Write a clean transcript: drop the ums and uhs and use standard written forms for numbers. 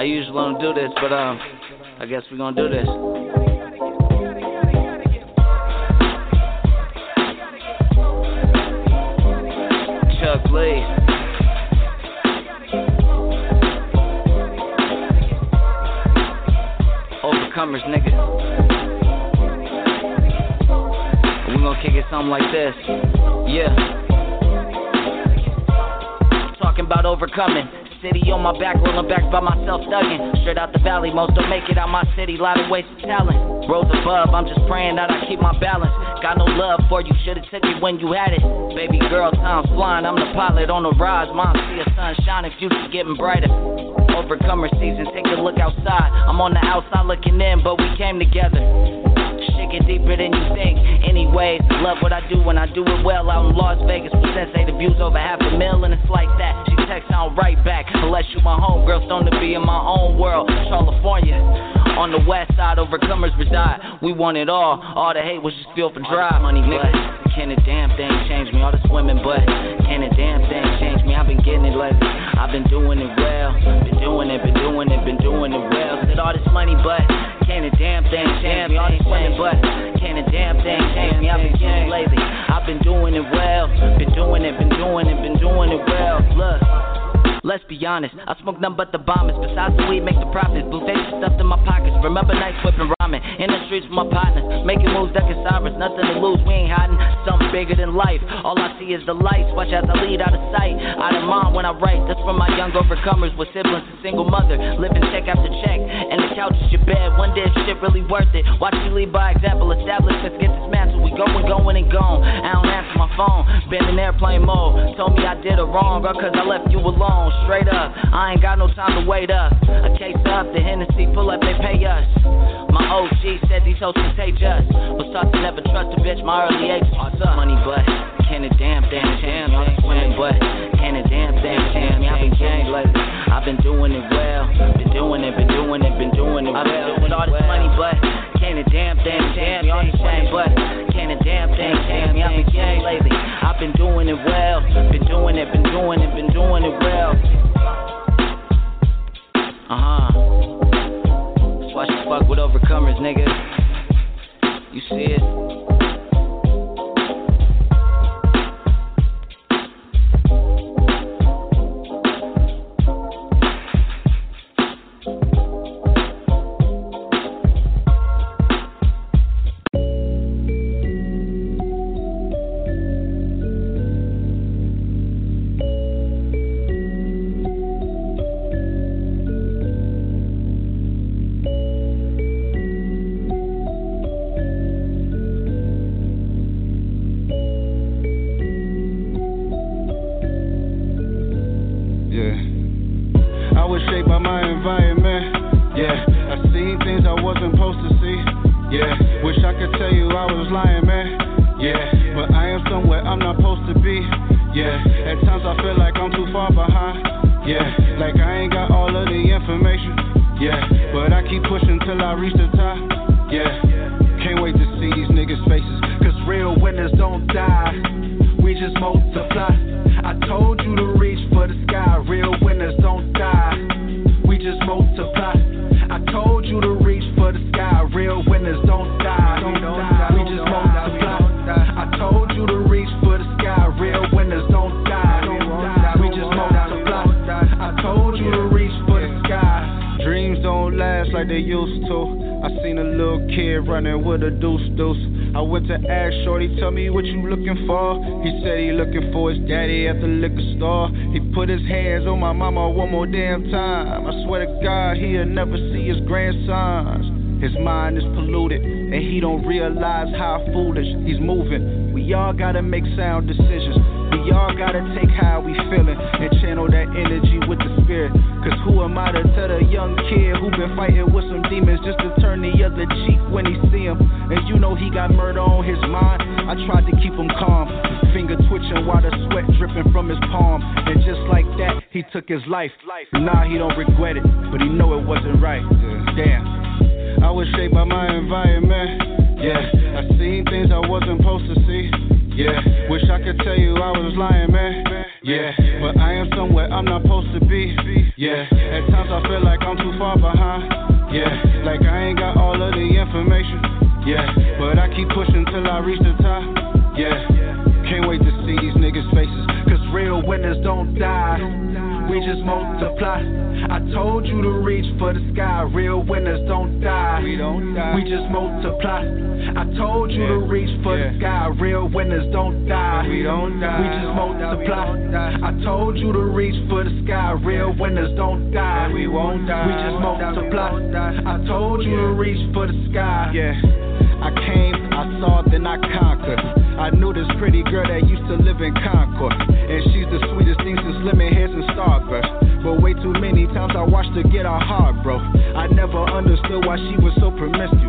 I usually don't do this, but I guess we're gonna do this. Chuck Lee. Overcomers, nigga. We gonna kick it something like this. Yeah. Talking about overcoming. City on my back, rolling back by myself, thugging. Straight out the valley, most don't make it out my city. Lot of wasted talent. Rose above, I'm just praying that I keep my balance. Got no love for you, should've took it when you had it. Baby girl, time's flying, I'm the pilot on the rise. Mom, see a sun shining, future getting brighter. Overcomer season, take a look outside. I'm on the outside looking in, but we came together. Shit get deeper than you think. Anyways, love what I do when I do it well. Out in Las Vegas with Sensei, the views over $500,000, and it's like that. She texts out right back. Unless you my homegirl, stoned to be in my own world. California, on the west side, overcomers reside. We want it all the hate was just fuel for drive. Money, but can a damn thing change me? All this women, but can a damn thing change me? I've been getting it lately, I've been doing it well. Been doing it well. Said all this money, but can a damn thing change me? All these women, but can a damn thing change me? I've been getting it lately, I've been doing it well. Been doing it well. Look, let's be honest, I smoke nothing but the bombers. Besides the weed, make the profits. Blue face stuffed in my pockets. Remember nights whipping ramen in the streets with my partners, making moves ducking sirens. Nothing to lose, we ain't hiding. Something bigger than life. All I see is the lights. Watch as I lead out of sight, out of mind when I write. That's for my young overcomers with siblings, a single mother, living check after check, and the couch is your bed. One day if shit really worth it. Watch me lead by example. Establishments get dismantled. We going and gone. I don't answer my phone. Been in airplane mode. Told me I did it wrong, girl, cause I left you alone. Straight up, I ain't got no time to wait up. A case up, the Hennessy pull up, they pay us. My OG said these hoes contagious. Was taught to never trust a bitch, my early age. Money, but can a damn thing change me? All this women, but can a damn thing change me? I've been getting lately, I've been doing it well. Been doing it well. I've been doing all this money, but can a damn thing change me? All this women, but can a damn thing change me? I've been getting lately, I've been doing it well. Been doing it well. That's why you fuck with overcomers, nigga. You see it? Damn time, I swear to God, he'll never see his grandsons. His mind is polluted, and he don't realize how foolish he's moving. We all gotta make sound decisions. We all gotta take how we feeling and channel that energy with the spirit. Cause who am I to tell the young kid who been fighting with some demons just to turn the other cheek when he see him? And you know he got murder on his mind. I tried to keep him calm, finger twitching while the sweat dripping from his palm. And just like that, he took his life. Nah, he don't regret it, but he know it wasn't right. Damn, I was shaped by my environment. Yeah, I seen things I wasn't supposed to see. Yeah, wish I could tell you I was lying, man. Yeah, but I am somewhere I'm not supposed to be. Yeah, at times I feel like I'm too far behind. Yeah, like I ain't got all of the information. Yeah, but I keep pushing till I reach the top. Yeah, can't wait to see these niggas' faces, cause real winners don't die, we just multiply. I told you to reach for the sky. Real winners don't die, we don't die, we just multiply. I told you to reach for the sky. Real winners don't die, we don't die, we just multiply. I told you to reach for the sky. Real winners don't die, we won't die, we just multiply. I told you to reach for the sky. Yeah, I came, I saw, then I conquered. I knew this pretty girl that used to live in Concord, and she's the sweetest thing since lemon heads and Starburst. But way too many times I watched her get her heart broke. I never understood why she was so promiscuous.